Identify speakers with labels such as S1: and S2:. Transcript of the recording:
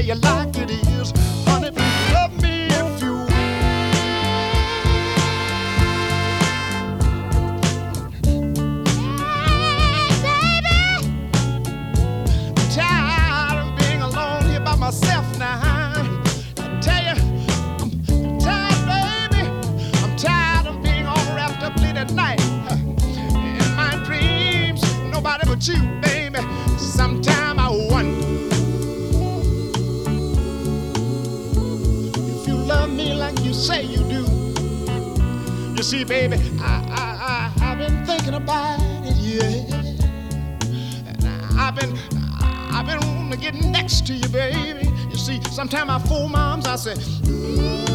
S1: you like it is. Honey, please love me if you will. Hey, baby, I'm tired of being alone here by myself now. I tell you, I'm tired, baby. I'm tired of being all wrapped up late at night. In my dreams, nobody but you, baby. Sometime I wonder if you love me like you say you do. You see, baby, I've been thinking about it, yeah. And I've been wanting to get next to you, baby. You see, sometimes I fool moms, I say,